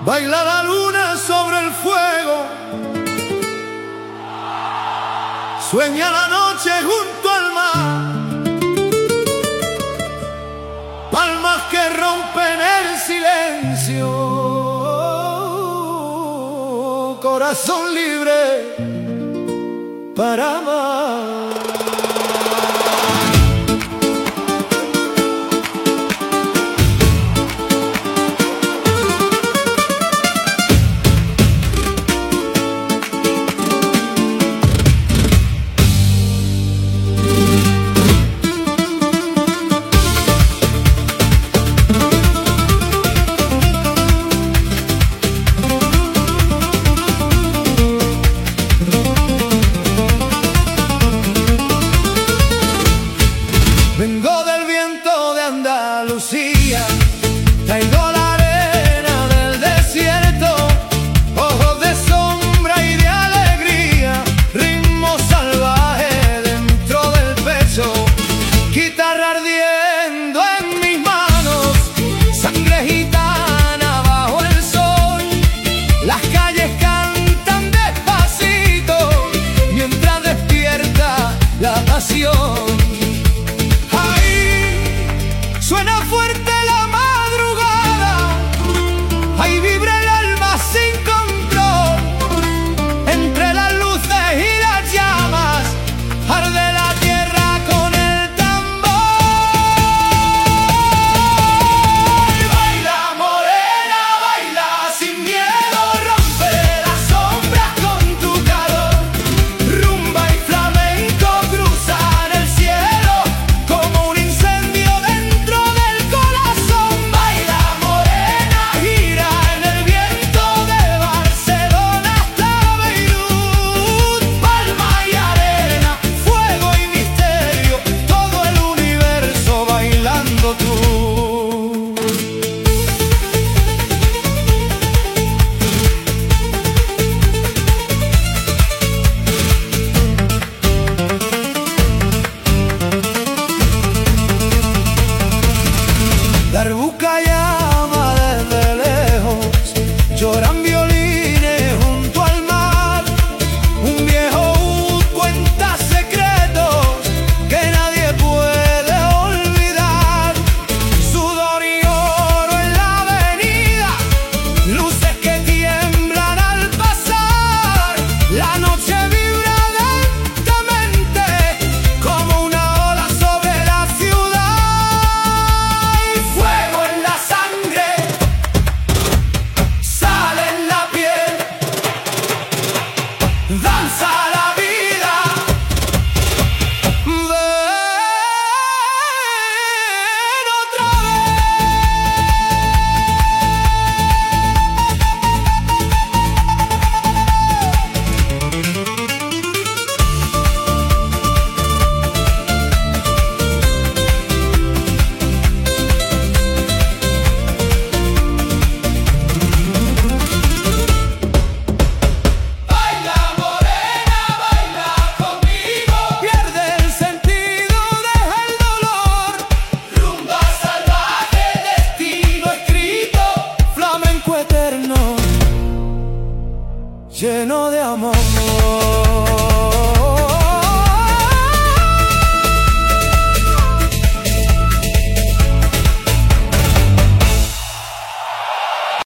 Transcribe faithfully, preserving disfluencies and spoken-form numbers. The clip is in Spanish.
Baila la luna sobre el fuego, sueña la noche junto al mar, palmas que rompen el silencio, corazón libre para amar. Vengo del viento de Andalucía, traigo la arena del desierto, ojos de sombra y de alegría, ritmo salvaje dentro del pecho, guitarra ardiendo en mis manos, sangre gitana bajo el sol, las calles cantan despacito mientras despierta la pasión. Suena fuerte la madrugada, ahí vibra el alma sin control. Entre las luces y las llamas, arde la tierra con el tambor. Baila morena, baila sin miedo, rompe las sombras con tu calor. Rumba y flamenco cruzan el cielo como un incendio dentro. La arbuca llama desde lejos, lloran violines junto al mar. Un viejo ud cuenta secretos que nadie puede olvidar. Sudor y oro en la avenida, luces que tiemblan al pasar. La noche vibra lentamente como una ola sobre la ciudad. Danza la vida, ven otra lleno de amor.